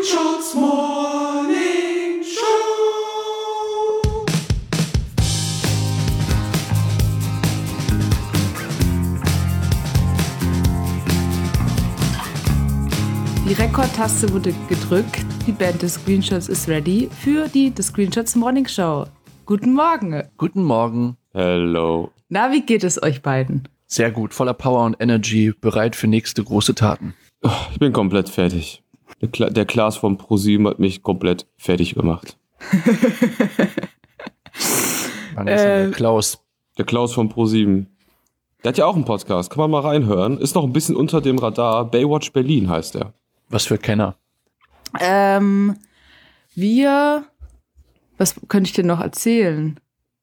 Screenshots Morning Show. Die Rekordtaste wurde gedrückt. Die Band The Screenshots ist ready für die The Screenshots Morning Show. Guten Morgen. Guten Morgen. Hello. Na, wie geht es euch beiden? Sehr gut, voller Power und Energy, bereit für nächste große Taten. Ich bin komplett fertig. Der Klaas vom ProSieben hat mich komplett fertig gemacht. Wann ist denn der Klaus? Der Klaus vom ProSieben. Der hat ja auch einen Podcast, kann man mal reinhören. Ist noch ein bisschen unter dem Radar. Baywatch Berlin heißt er. Was für Kenner. Was könnte ich dir noch erzählen?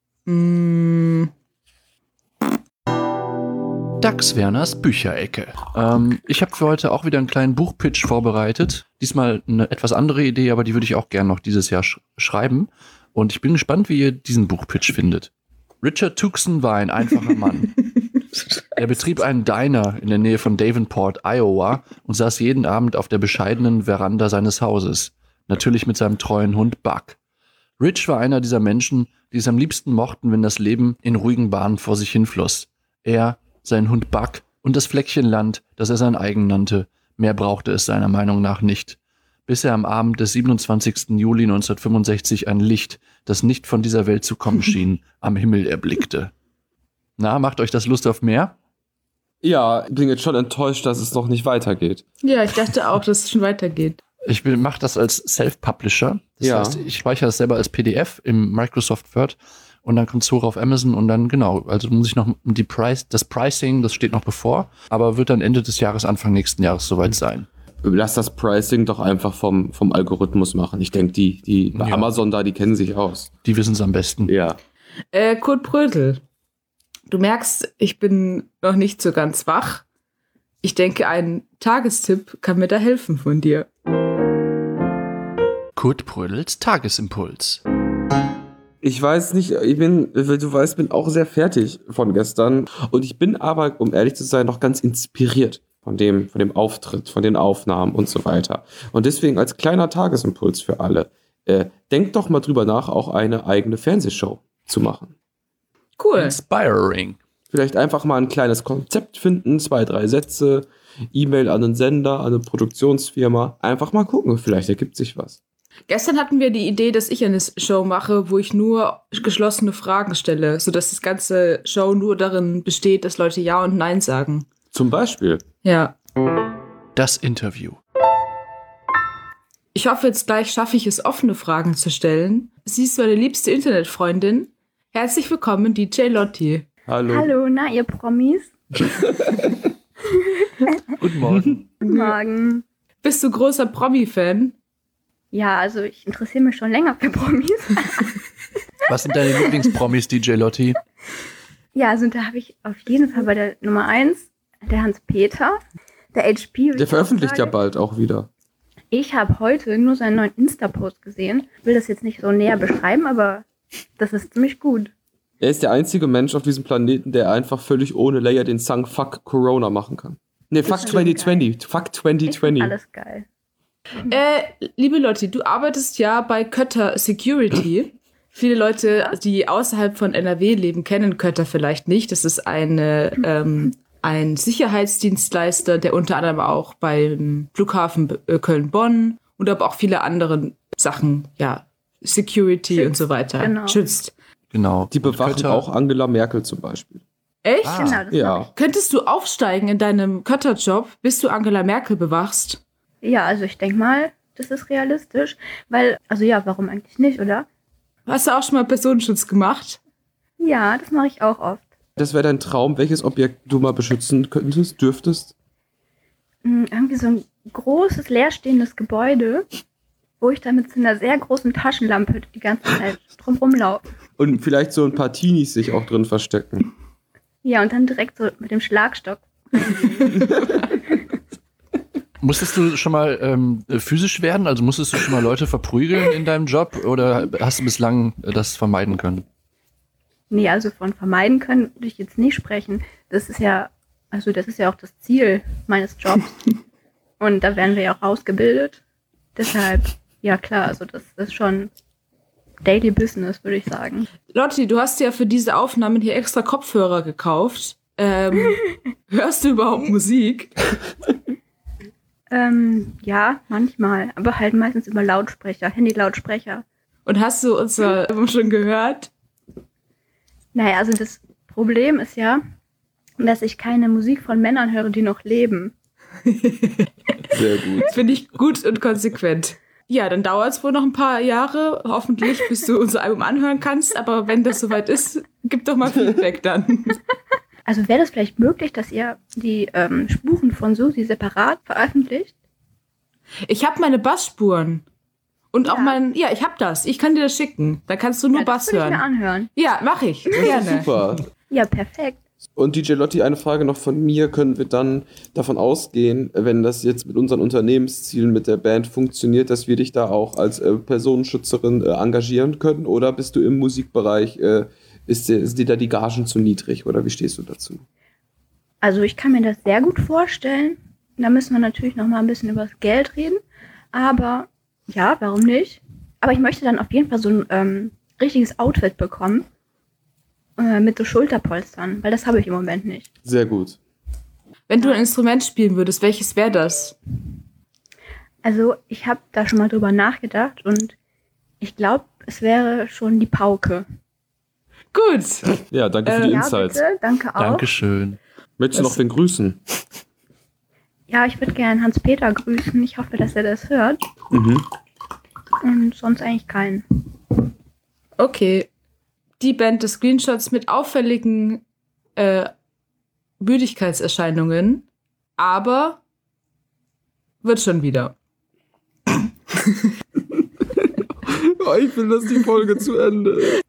Dax Werners Bücherecke. Ich habe für heute auch wieder einen kleinen Buchpitch vorbereitet. Diesmal eine etwas andere Idee, aber die würde ich auch gerne noch dieses Jahr schreiben. Und ich bin gespannt, wie ihr diesen Buchpitch findet. Richard Tucson war ein einfacher Mann. Er betrieb einen Diner in der Nähe von Davenport, Iowa und saß jeden Abend auf der bescheidenen Veranda seines Hauses. Natürlich mit seinem treuen Hund Buck. Rich war einer dieser Menschen, die es am liebsten mochten, wenn das Leben in ruhigen Bahnen vor sich hinfloss. Er, sein Hund Buck und das Fleckchen Land, das er sein eigen nannte. Mehr brauchte es seiner Meinung nach nicht. Bis er am Abend des 27. Juli 1965 ein Licht, das nicht von dieser Welt zu kommen schien, am Himmel erblickte. Na, macht euch das Lust auf mehr? Ja, ich bin jetzt schon enttäuscht, dass es noch nicht weitergeht. Ja, ich dachte auch, dass es schon weitergeht. Ich mache das als Self-Publisher. Das heißt, ich speichere das selber als PDF im Microsoft Word und dann kommt es hoch auf Amazon und dann, genau, also muss ich noch das Pricing, das steht noch bevor, aber wird dann Ende des Jahres, Anfang nächsten Jahres soweit sein. Lass das Pricing doch einfach vom Algorithmus machen. Ich denke, die bei Amazon da, die kennen sich aus. Die wissen es am besten. Ja. Kurt Brödel, du merkst, ich bin noch nicht so ganz wach. Ich denke, ein Tagestipp kann mir da helfen von dir. Kurt Brödels Tagesimpuls. Ich weiß nicht, du weißt, bin auch sehr fertig von gestern. Und ich bin aber, um ehrlich zu sein, noch ganz inspiriert von dem Auftritt, von den Aufnahmen und so weiter. Und deswegen als kleiner Tagesimpuls für alle, denkt doch mal drüber nach, auch eine eigene Fernsehshow zu machen. Cool. Inspiring. Vielleicht einfach mal ein kleines Konzept finden, 2, 3 Sätze, E-Mail an einen Sender, an eine Produktionsfirma. Einfach mal gucken, vielleicht ergibt sich was. Gestern hatten wir die Idee, dass ich eine Show mache, wo ich nur geschlossene Fragen stelle, sodass das ganze Show nur darin besteht, dass Leute Ja und Nein sagen. Zum Beispiel. Ja. Das Interview. Ich hoffe, jetzt gleich schaffe ich es, offene Fragen zu stellen. Sie ist meine liebste Internetfreundin. Herzlich willkommen, DJ Lotti. Hallo. Hallo, na, ihr Promis? Guten Morgen. Guten Morgen. Bist du großer Promi-Fan? Ja, also ich interessiere mich schon länger für Promis. Was sind deine Lieblingspromis, DJ Lotti? Ja, also da habe ich auf jeden Fall bei der Nummer 1 der Hans-Peter, der HP. Der veröffentlicht ja bald auch wieder. Ich habe heute nur seinen neuen Insta-Post gesehen. Ich will das jetzt nicht so näher beschreiben, aber das ist ziemlich gut. Er ist der einzige Mensch auf diesem Planeten, der einfach völlig ohne Layer den Song Fuck Corona machen kann. Nee, Fuck 2020. Fuck 2020. Alles geil. Liebe Lotti, du arbeitest ja bei Kötter Security. Viele Leute, die außerhalb von NRW leben, kennen Kötter vielleicht nicht. Das ist ein Sicherheitsdienstleister, der unter anderem auch beim Flughafen Köln-Bonn und aber auch viele andere Sachen, ja, Security schützt, und so weiter, schützt. Genau. Die bewachen auch Angela Merkel zum Beispiel. Echt? Genau, das ja. Könntest du aufsteigen in deinem Kötterjob, bis du Angela Merkel bewachst? Ja, also ich denke mal, das ist realistisch, weil, also ja, warum eigentlich nicht, oder? Hast du auch schon mal Personenschutz gemacht? Ja, das mache ich auch oft. Das wäre dein Traum, welches Objekt du mal beschützen dürftest? Irgendwie so ein großes, leerstehendes Gebäude, wo ich dann mit so einer sehr großen Taschenlampe die ganze Zeit drumherum laufe. Und vielleicht so ein paar Teenies sich auch drin verstecken. Ja, und dann direkt so mit dem Schlagstock. Musstest du schon mal physisch werden? Also musstest du schon mal Leute verprügeln in deinem Job oder hast du bislang das vermeiden können? Nee, also von vermeiden können würde ich jetzt nicht sprechen. Das ist ja auch das Ziel meines Jobs. Und da werden wir ja auch ausgebildet. Deshalb, ja klar, also das ist schon Daily Business, würde ich sagen. Lotti, du hast ja für diese Aufnahmen hier extra Kopfhörer gekauft. Hörst du überhaupt Musik? Ja, manchmal, aber halt meistens über Lautsprecher, Handy-Lautsprecher. Und hast du unser Album schon gehört? Naja, also das Problem ist ja, dass ich keine Musik von Männern höre, die noch leben. Sehr gut. Finde ich gut und konsequent. Ja, dann dauert es wohl noch ein paar Jahre, hoffentlich, bis du unser Album anhören kannst. Aber wenn das soweit ist, gib doch mal Feedback dann. Also wäre das vielleicht möglich, dass ihr die Spuren von Susi separat veröffentlicht? Ich habe meine Bassspuren. Und auch ich habe das. Ich kann dir das schicken. Da kannst du nur Ja, Bass das würde ich hören. mir anhören. Ja, mache ich. Gerne. Super. Ja, perfekt. Und DJ Lotti, eine Frage noch von mir. Können wir dann davon ausgehen, wenn das jetzt mit unseren Unternehmenszielen mit der Band funktioniert, dass wir dich da auch als Personenschützerin engagieren können? Oder bist du im Musikbereich, ist dir da die Gagen zu niedrig? Oder wie stehst du dazu? Also ich kann mir das sehr gut vorstellen. Da müssen wir natürlich noch mal ein bisschen über das Geld reden. Aber ja, warum nicht? Aber ich möchte dann auf jeden Fall so ein richtiges Outfit bekommen. Mit so Schulterpolstern, weil das habe ich im Moment nicht. Sehr gut. Wenn du ein Instrument spielen würdest, welches wäre das? Also ich habe da schon mal drüber nachgedacht und ich glaube, es wäre schon die Pauke. Gut. Ja, danke für die Ja, Insights. bitte, danke auch. Dankeschön. Möchtest du noch wen grüßen? Ja, ich würde gerne Hans-Peter grüßen. Ich hoffe, dass er das hört. Mhm. Und sonst eigentlich keinen. Okay. Die Band des Screenshots mit auffälligen Müdigkeitserscheinungen, aber wird schon wieder. Oh, ich will, dass die Folge zu Ende ist.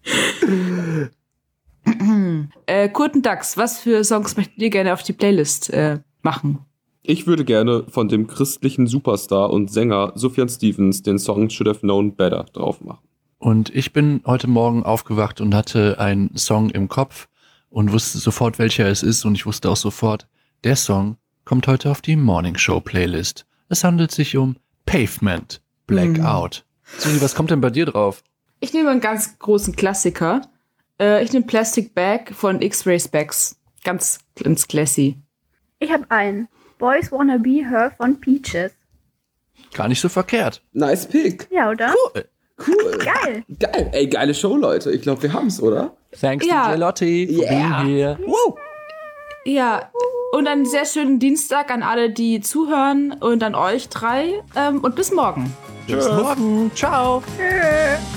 Kurt und Dax, was für Songs möchtet ihr gerne auf die Playlist machen? Ich würde gerne von dem christlichen Superstar und Sänger Sufjan Stevens den Song Should Have Known Better drauf machen. Und ich bin heute Morgen aufgewacht und hatte einen Song im Kopf und wusste sofort, welcher es ist. Und ich wusste auch sofort, der Song kommt heute auf die Morning Show Playlist. Es handelt sich um Pavement, Blackout. Susi, was kommt denn bei dir drauf? Ich nehme einen ganz großen Klassiker. Ich nehme Plastic Bag von X-Ray Specs. Ganz classy. Ich habe einen. Boys Wanna Be Her von Peaches. Gar nicht so verkehrt. Nice Pick. Ja, oder? Cool. Cool. Geil. Geil. Ey, geile Show, Leute. Ich glaube, wir haben's, oder? Thanks Ja. to Lotti for being here. Woo. Ja, und einen sehr schönen Dienstag an alle, die zuhören und an euch drei. Und bis morgen. Bis morgen. Ciao. Tschö.